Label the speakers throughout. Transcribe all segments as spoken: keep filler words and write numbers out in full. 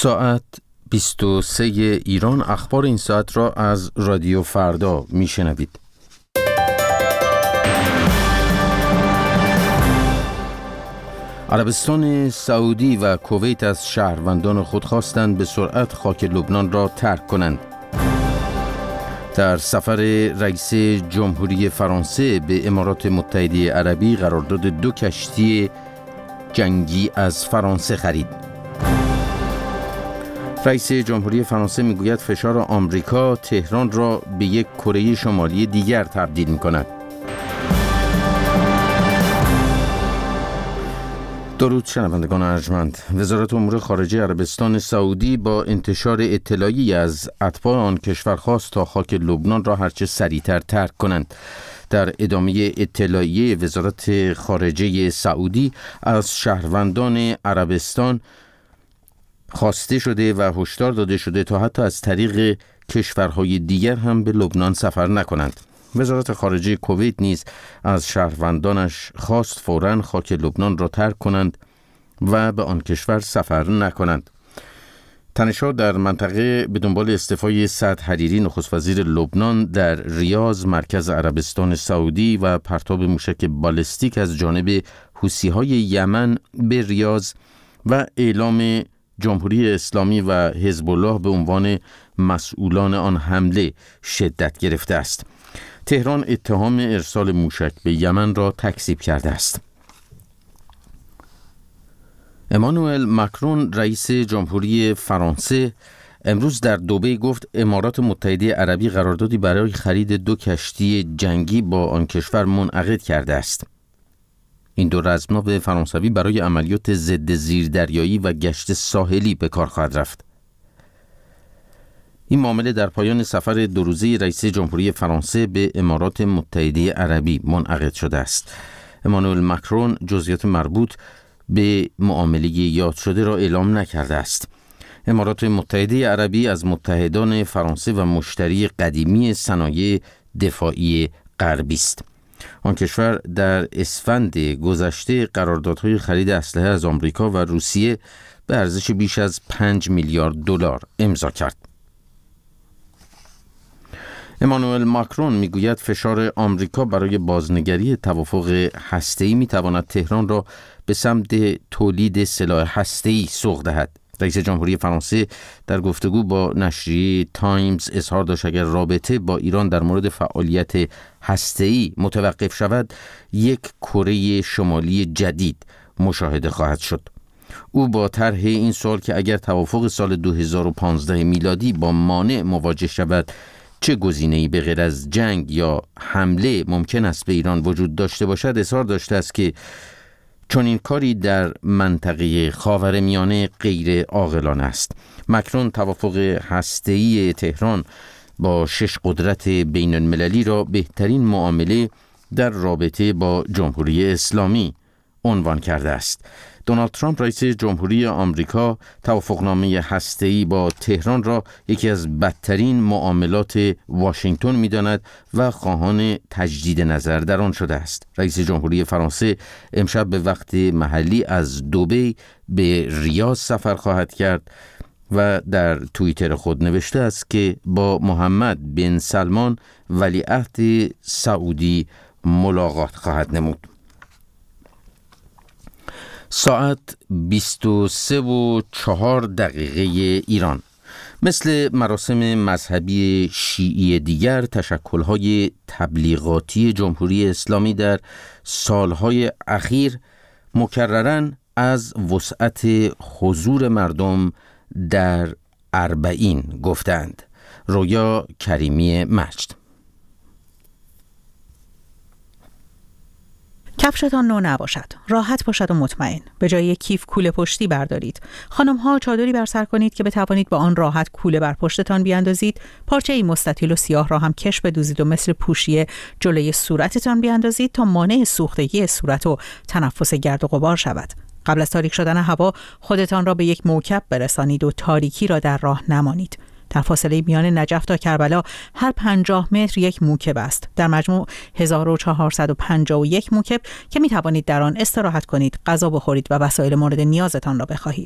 Speaker 1: ساعت بیست و سه ایران. اخبار این ساعت را از رادیو فردا میشنوید. عربستان سعودی و کویت از شهروندان خود خواستند به سرعت خاک لبنان را ترک کنند. در سفر رئیس جمهوری فرانسه به امارات متحده عربی قرارداد دو کشتی جنگی از فرانسه خرید. رئیس جمهوری فرانسه میگوید فشار آمریکا تهران را به یک کره شمالی دیگر تبدیل می‌کند. درود شنوندگان ارجمند. وزارت امور خارجه عربستان سعودی با انتشار اطلاعی از اتباع آن کشور خواست تا خاک لبنان را هرچه سریعتر ترک کنند. در ادامه اطلاعیه وزارت خارجه سعودی از شهروندان عربستان خواسته شده و هشدار داده شده تا حتی از طریق کشورهای دیگر هم به لبنان سفر نکنند. وزارت خارجه کویت نیز از شهروندانش خواست فوراً خاک لبنان را ترک کنند و به آن کشور سفر نکنند. تنش‌ها در منطقه به دنبال استعفای سعد حریری نخست وزیر لبنان در ریاض مرکز عربستان سعودی و پرتاب موشک بالستیک از جانب حوثی‌های یمن به ریاض و اعلام جمهوری اسلامی و حزب الله به عنوان مسئولان آن حمله شدت گرفته است. تهران اتهام ارسال موشک به یمن را تکذیب کرده است. امانوئل ماکرون رئیس جمهوری فرانسه امروز در دبی گفت امارات متحده عربی قراردادی برای خرید دو کشتی جنگی با آن کشور منعقد کرده است. این دو رزمناو فرانسوی برای عملیات ضد زیردریایی و گشت ساحلی به کار خواهد رفت. این معامله در پایان سفر دو روزه رئیس جمهوری فرانسه به امارات متحده عربی منعقد شده است. امانوئل ماکرون جزئیات مربوط به معامله یاد شده را اعلام نکرده است. امارات متحده عربی از متحدان فرانسه و مشتری قدیمی صنایع دفاعی غربی است. آن کشور در اسفند گذشته قراردادهای خرید اسلحه از آمریکا و روسیه به ارزش بیش از پنج میلیارد دلار امضا کرد. امانوئل ماکرون میگوید فشار آمریکا برای بازنگری توافق هسته‌ای میتواند تهران را به سمت تولید سلاح هسته‌ای سوق دهد. رئیس جمهوری فرانسه در گفتگو با نشریه تایمز اظهار داشت اگر رابطه با ایران در مورد فعالیت هسته‌ای متوقف شود، یک کره شمالی جدید مشاهده خواهد شد. او با طرح این سوال که اگر توافق سال دو هزار و پانزده میلادی با مانع مواجه شود، چه گزینه‌ای به غیر از جنگ یا حمله ممکن است به ایران وجود داشته باشد، اظهار داشته است که چون این کاری در منطقه خاورمیانه غیر عاقلانه است. ماکرون توافق هسته‌ای تهران با شش قدرت بین المللی را بهترین معامله در رابطه با جمهوری اسلامی عنوان کرده است. دونالد ترامپ رئیس جمهوری آمریکا توافقنامه هسته‌ای با تهران را یکی از بدترین معاملات واشنگتن می‌داند و خواهان تجدید نظر در آن شده است. رئیس جمهوری فرانسه امشب به وقت محلی از دبی به ریاض سفر خواهد کرد و در توییتر خود نوشته است که با محمد بن سلمان ولیعهد سعودی ملاقات خواهد نمود. ساعت بیست و سه و چهار دقیقه ایران. مثل مراسم مذهبی شیعی دیگر، تشکل‌های تبلیغاتی جمهوری اسلامی در سالهای اخیر مکرراً از وسعت حضور مردم در اربعین گفتند. رویا کریمی مجد.
Speaker 2: کفشتان نو نباشد، راحت باشد و مطمئن. به جای یک کیف کوله پشتی بردارید. خانم ها چادری بر سر کنید که بتوانید با آن راحت کوله بر پشتتان بیاندازید. پارچه ای مستطیل و سیاه را هم کش بدوزید و مثل پوشیه جلوی صورتتان بیاندازید تا مانع سوختگی صورت و تنفس گرد و غبار شود. قبل از تاریک شدن هوا خودتان را به یک موکب برسانید و تاریکی را در راه نمانید. در فاصله میان نجف تا کربلا هر پنجاه متر یک موکب است. در مجموع هزار و چهارصد و پنجاه و یک موکب که می توانید در آن استراحت کنید، غذا بخورید و وسایل مورد نیازتان را بخواهید.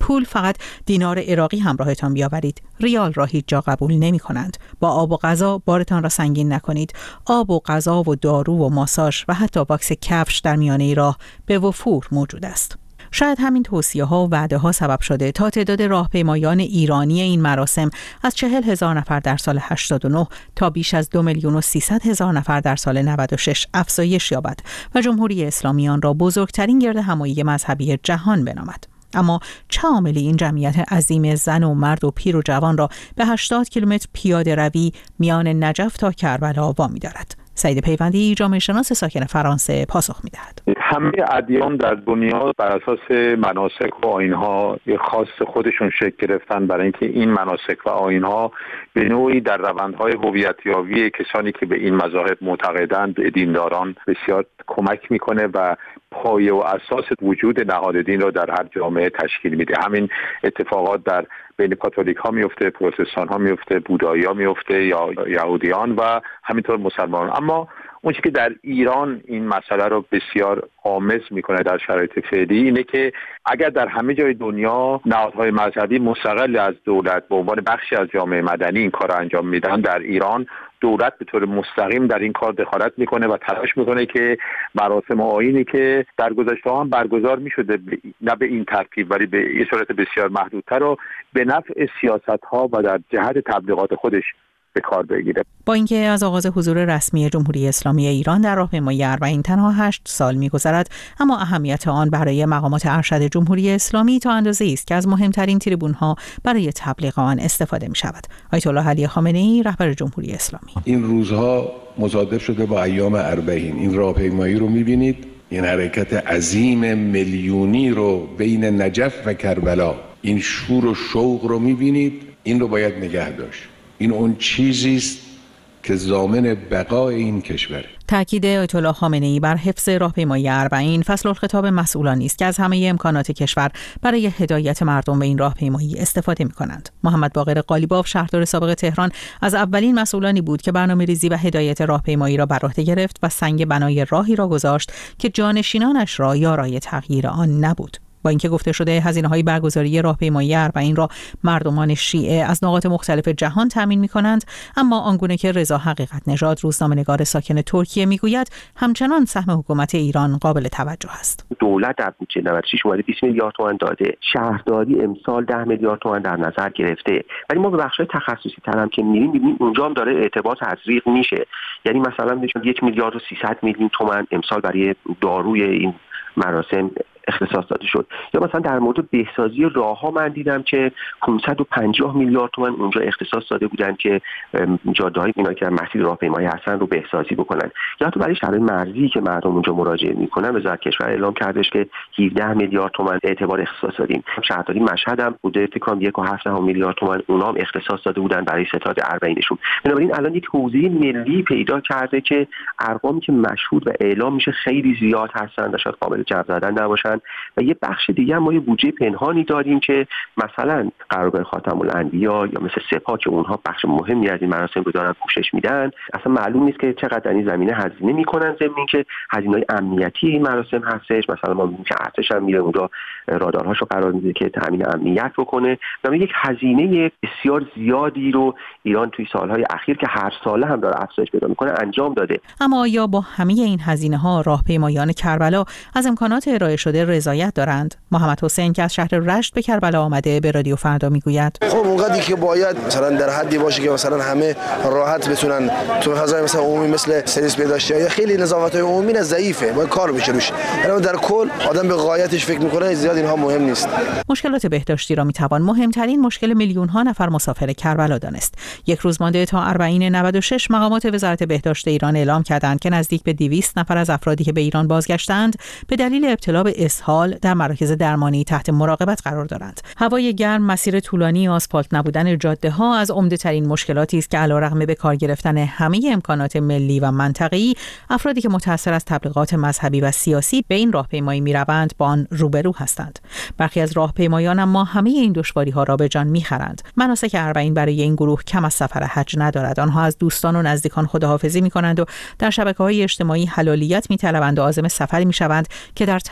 Speaker 2: پول فقط دینار عراقی همراهتان بیاورید. ریال را هیچ جا قبول نمی کنند. با آب و غذا بارتان را سنگین نکنید. آب و غذا و دارو و ماساژ و حتی باکس کفش در میانه راه به وفور موجود است. شاید همین توصیه ها و وعده ها سبب شده تا تعداد راهپیمایان ایرانی این مراسم از چهل هزار نفر در سال هشتاد و نه تا بیش از دو میلیون و سیصد هزار نفر در سال نود و شش افزایش یابد و جمهوری اسلامی آن را بزرگترین گرد همایی مذهبی جهان بنامد. اما چه عاملی این جمعیت عظیم زن و مرد و پیر و جوان را به هشتاد کیلومتر پیاده روی میان نجف تا کربلا وامی دارد؟ سعید پیوندی، جامعه شناس ساکن فرانسه، پاسخ می‌دهد.
Speaker 3: همه ادیان در دنیا بر اساس مناسک و آیین‌ها خاص خودشون شکل گرفتن برای اینکه این مناسک و آیین‌ها به نوعی در روندهای هویتیابی کسانی که به این مذاهب معتقدند به دینداران بسیار کمک میکنه و پایه و اساس وجود نهاد دین را در هر جامعه تشکیل میده. همین اتفاقات در بین کاتولیک ها میفته، پروتستان ها میفته، بودایی ها میفته یا یهودیان و همینطور مسلمانان. اما اون چیزی که در ایران این مسئله رو بسیار آمیز میکنه در شرایط فعلی اینه که اگر در همه جای دنیا نهادهای مذهبی مستقل از دولت به عنوان بخشی از جامعه مدنی این کار رو انجام میدن، در ایران دولت به طور مستقیم در این کار دخالت میکنه و تلاش میکنه که مراسم آیینی که در گذشته هم برگزار میشده نه به این ترتیب ولی به یه صورت بسیار محدودتر رو به نفع سیاست ها و در جهت تبلیغات خودش به کار بگیره.
Speaker 2: با اینکه از آغاز حضور رسمی جمهوری اسلامی ایران در راهپیمایی اربعین تنها هشت سال می‌گذرد، اما اهمیت آن برای مقامات ارشد جمهوری اسلامی تا اندازه‌ای است که از مهمترین تریبون‌ها برای تبلیغ آن استفاده می‌شود. آیت الله علی خامنه‌ای، رهبر جمهوری اسلامی:
Speaker 4: این روزها مصادف شده با ایام اربعین. این راهپیمایی رو می‌بینید، این حرکت عظیم میلیونی رو بین نجف و کربلا، این شور و شوق رو می‌بینید، این رو باید نگه داشت. این اون چیزی است که ضامن بقای این کشور.
Speaker 2: تأکید آیت الله خامنه‌ای بر حفظ راهپیمایی اربعین فصل الخطاب مسئولانی است که از همه امکانات کشور برای هدایت مردم به این راهپیمایی استفاده می‌کنند. محمد باقر قالیباف، شهردار سابق تهران، از اولین مسئولانی بود که برنامه‌ریزی و هدایت راهپیمایی را بر عهده گرفت و سنگ بنای راهی را گذاشت که جانشینانش را یارای تغییر آن نبود. با اینکه گفته شده هزینه‌های برگزاری راهپیمایی اربعین را مردمان شیعه از نقاط مختلف جهان تامین می‌کنند، اما آنگونه که رضا حقیقت نژاد، روزنامه‌نگار ساکن ترکیه، میگوید همچنان سهم حکومت ایران قابل توجه است.
Speaker 5: دولت در بودجه نود و شش اومده بیست میلیارد تومان داده، شهرداری امسال ده میلیارد تومان در نظر گرفته، ولی ما به بخش‌های تخصصی تر هم که می‌ریم می‌بینیم اونجا هم داره اعتبار تزریق میشه. یعنی مثلا میشه یک میلیارد و سیصد میلیون تومان امسال برای داروی این مراسم اختصاص داده شد. یا مثلا در مورد بهسازی راه‌ها من دیدم که پانصد و پنجاه میلیارد تومان اونجا اختصاص داده بودن که جاده‌های اینا که در مسیر راهپیمایی هستن رو بهسازی بکنن. یا تو برای شهرهای مرزی که مردم اونجا مراجعه میکنن وزارت کشور اعلام کردش که هفده میلیارد تومان اعتبار اختصاص دادیم. شهرداری مشهد هم بوده فکر کنم یک و هفت میلیارد تومان اونها هم اختصاص داده بودن برای ستاد اربعینشون. بنابراین الان یک حوزه ملی پیدا کرده که ارقامی که مشهود و اعلام میشه خیلی زیاد هستن و شاید قابل جمع زدن نباشن. و یه بخش دیگه ما یه بودجه پنهانی داریم که مثلا قرارگاه خاتم الانبیا یا مثل سپاه که اونها بخش مهمی از این مراسم رو دارن پوشش میدن، اصلا معلوم نیست که چقدر در این زمینه هزینه میکنن، ضمن اینکه هزینه‌های امنیتی این مراسم هستش. مثلا ما میگیم که ارتش هم میره اونجا رادارهاشو قرار میده که تامین امنیت بکنه. و یک هزینه بسیار زیادی رو ایران توی سالهای اخیر که هر ساله هم داره افزایش پیدا میکنه انجام داده.
Speaker 2: اما آیا با همه این هزینه‌ها راهپیمایان کربلا از امکانات ارائه شده رضایت دارند؟ محمد حسین که از شهر رشت به کربلا آمده به رادیو فردا میگوید:
Speaker 6: خب اونقدری که باید مثلا در حدی باشه که مثلا همه راحت بتونن تو فضای مثلا عمومی مثل سرویس بهداشتی یا خیلی نظافت‌های عمومی ضعیفه، باید کار بشه روش. اما در کل آدم به غایتش فکر میکنه زیاد اینها مهم نیست.
Speaker 2: مشکلات بهداشتی را میتوان مهمترین مشکل میلیون ها نفر مسافر کربلا دانست. یک روز مانده تا اربعین نود و شش مقامات وزارت بهداشت ایران اعلام کردند که نزدیک به دویست نفر از افرادی که به ایران بازگشتند به دلیل ابتلا به اسهال در مراکز درمانی تحت مراقبت قرار دارند. هوای گرم، مسیر طولانی، آسفالت نبودن جاده‌ها از عمده‌ترین مشکلاتی است که علیرغم به کار گرفتن همه امکانات ملی و منطقه‌ای، افرادی که متأثر از تبلیغات مذهبی و سیاسی به این راهپیمایی می‌روند با آن روبرو هستند. برخی از راهپیمایان اما همه این دشواری‌ها را به جان می‌خرند. مناسک اربعین برای این گروه کم از سفر حج ندارد. آنها از دوستان و نزدیکان خداحافظی می‌کنند و در شبکه‌های اجتماعی حلالیت می‌طلبند و عازم سفری می‌شوند که در تمام مدت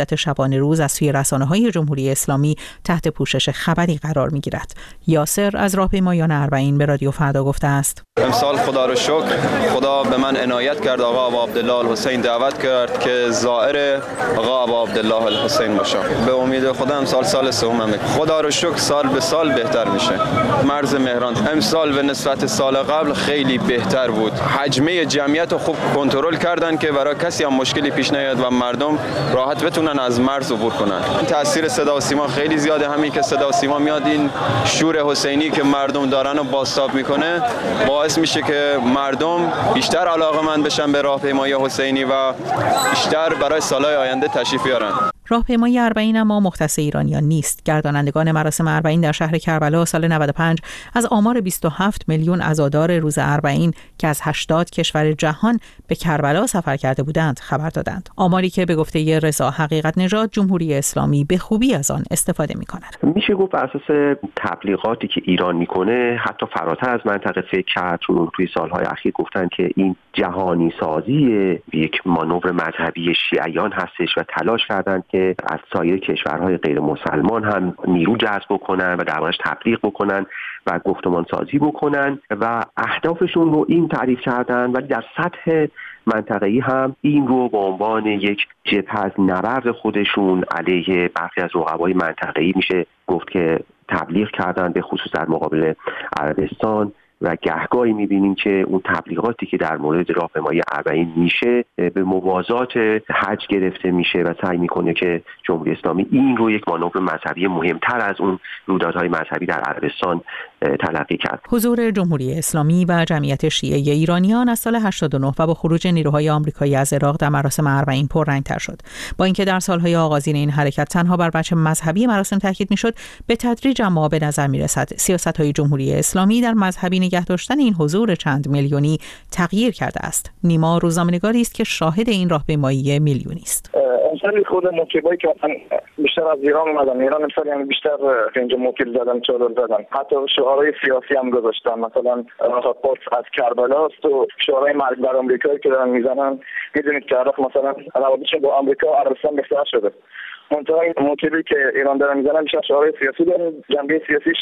Speaker 2: مدت شبانه روز از سوی رسانه‌های جمهوری اسلامی تحت پوشش خبری قرار می‌گیرد. یاسر از راهپیمایان اربعین به رادیو فردا گفته است:
Speaker 7: امسال خدا رو شکر خدا به من عنایت کرد، آقا ابا عبدالله الحسین دعوت کرد که زائر آقا ابا عبدالله الحسین باشم. به امید خدا امسال سال سومه. خدا رو شکر سال به سال بهتر میشه. مرز مهران امسال به نسبت سال قبل خیلی بهتر بود. حجمه جمعیت رو خوب کنترل کردن که برای کسی هم مشکلی پیش نیاد و مردم راحت بتونن از مرز عبور کنن. تاثیر صدا و سیما خیلی زیاده. همین که صدا و سیما میاد این شور حسینی که مردم دارن و بازتاب میکنه باعث میشه که مردم بیشتر علاقه‌مند بشن به راهپیمایی حسینی و بیشتر برای سالهای آینده تشریف بیارن.
Speaker 2: راهپیمایی اربعین اما مختص ایرانیان نیست. گردانندگان مراسم اربعین در شهر کربلا سال نود و پنج از آمار بیست و هفت میلیون عزادار روز اربعین که از هشتاد کشور جهان به کربلا سفر کرده بودند خبر دادند. آماری که به گفته رضا حقیقت نژاد جمهوری اسلامی به خوبی از آن استفاده می‌کند.
Speaker 5: میشه گفت بر اساس تبلیغاتی که ایران میکنه حتی فراتر از منطقه فکر کرد، چون توی سالهای اخیر گفتن که این جهانی سازی یک مانور مذهبی شیعیان هستش و تلاش کردند که از سایر کشورهای غیر مسلمان هم نیرو جذب بکنن و دربارش تبلیغ بکنن و گفتمان سازی بکنن و اهدافشون رو این تعریف کردن، ولی در سطح منطقه‌ای هم این رو به عنوان یک جبهه از نبرد خودشون علیه برخی از رقبای منطقه‌ای میشه گفت که تبلیغ کردن، به خصوص در مقابل عربستان. و گهگاهی می‌بینیم که اون تبلیغاتی که در مورد راهپیمایی اربعین میشه به موازات حج گرفته میشه و سعی میکنه که جمهوری اسلامی این رو یک مانور مذهبی مهمتر از اون رویدادهای مذهبی در عربستان تلقی کرد.
Speaker 2: حضور جمهوری اسلامی و جمعیت شیعه ایرانیان از سال هشتاد و نه و با خروج نیروهای آمریکایی از عراق در مراسم اربعین پررنگ‌تر شد. با اینکه در سالهای آغازین این حرکت تنها بر بچه مذهبی مراسم تاکید میشد، به تدریج اما به نظر میرسد سیاست‌های جمهوری اسلامی در مذهبی نگه داشتن این حضور چند میلیونی تغییر کرده است. نیما روزنامه‌نگاری است که شاهد این راهپیمایی میلیونی است.
Speaker 8: امسال خود موکبایی که بیشتر از ایران اومدن، ایران امسال یعنی بیشتر اینجا موکب زدن، چادر زدن، حتی شعارهای سیاسی هم گذاشتن. مثلا پاس از کربلا است و شعارهای مرگ بر آمریکایی که دارن میزنن. میدونید که عراق مثلا روابطش با آمریکا و عربستان بهتر شده. منتها این موکبی که ایران دارن میزنن بیشتر شعارهای سیاسی دارن، جنبه سیاسیش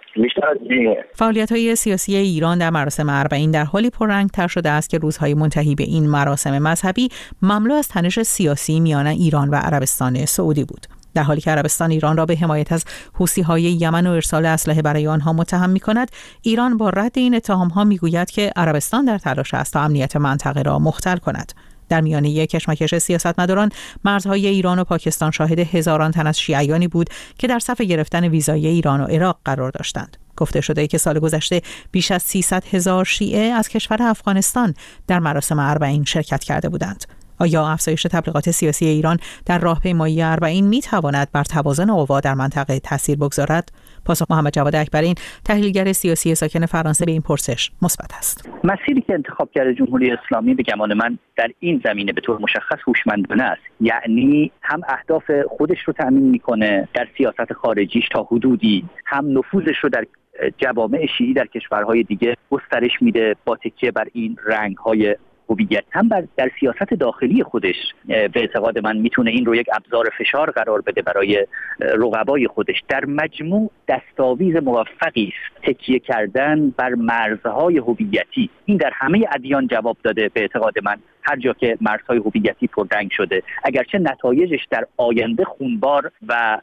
Speaker 2: فعالیت‌های سیاسی ایران در مراسم اربعین در حالی پررنگ‌تر شده است که روزهای منتهی به این مراسم مذهبی مملو از تنش سیاسی میان ایران و عربستان سعودی بود. در حالی که عربستان ایران را به حمایت از حوثی‌های یمن و ارسال اسلحه برای آنها متهم می‌کند، ایران با رد این اتهام‌ها می‌گوید که عربستان در تلاش است تا امنیت منطقه را مختل کند. در میانه کشمکش سیاستمداران، مرزهای ایران و پاکستان شاهد هزاران تن از شیعیانی بود که در صف گرفتن ویزای ایران و عراق قرار داشتند. گفته شده که سال گذشته بیش از سیصد هزار شیعه از کشور افغانستان در مراسم اربعین شرکت کرده بودند. آیا افزایش تبلیغات سیاسی ایران در راهپیمایی اربعین می‌تواند بر توازن قوا در منطقه تاثیر بگذارد؟ پاسخ محمد جواد اکبرین، تحلیلگر سیاسی ساکن فرانسه، به این پرسش مثبت است.
Speaker 9: مسیری که انتخاب کرده جمهوری اسلامی به گمان من در این زمینه به طور مشخص هوشمندانه است. یعنی هم اهداف خودش رو تأمین می‌کنه در سیاست خارجیش تا حدودی، هم نفوذش رو در جوامع شیعی در کشورهای دیگه گسترش میده با تکیه بر این رنگ‌های هویت، هم در سیاست داخلی خودش به اعتقاد من میتونه این رو یک ابزار فشار قرار بده برای رقبای خودش. در مجموع دستاویز موفقی است تکیه کردن بر مرزهای هویتی. این در همه ادیان جواب داده به اعتقاد من. هر جا که مرزهای هویتی پررنگ شده، اگرچه نتایجش در آینده خونبار و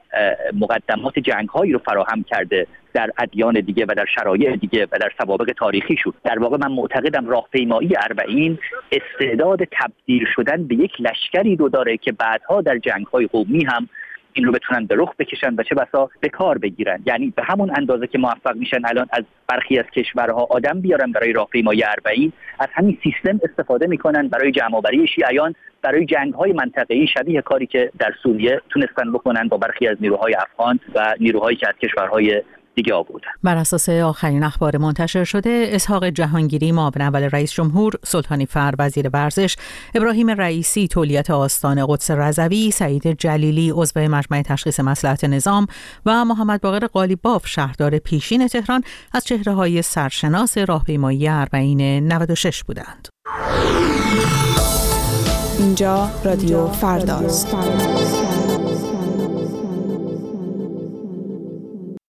Speaker 9: مقدمات جنگ‌هایی رو فراهم کرده در ادیان دیگه و در شرایع دیگه و در سوابق تاریخی شد. در واقع من معتقدم راهپیمایی اربعین استعداد تبدیل شدن به یک لشکری رو داره که بعدها در جنگ‌های قومی هم این رو بتونن به رخ بکشن و چه بسا به کار بگیرن. یعنی به همون اندازه که موفق میشن الان از برخی از کشورها آدم بیارن برای راهپیمایی اربعین، از همین سیستم استفاده میکنن برای جمع‌آوری شیعیان برای جنگ‌های منطقه‌ای شبیه کاری که در سوریه تونستن بکنن با برخی از نیروهای افغان و نیروهایی که از کشورهای دیگه آوردن.
Speaker 2: بر اساس آخرین اخبار منتشر شده، اسحاق جهانگیری معاون اول رئیس جمهور، سلطانی فر وزیر ورزش، ابراهیم رئیسی تولیت آستان قدس رضوی، سعید جلیلی عضو مجمع تشخیص مصلحت نظام و محمد باقر قالیباف شهردار پیشین تهران از چهره‌های سرشناس راهپیمایی اربعین نود و شش بودند.
Speaker 10: اینجا رادیو فرداست.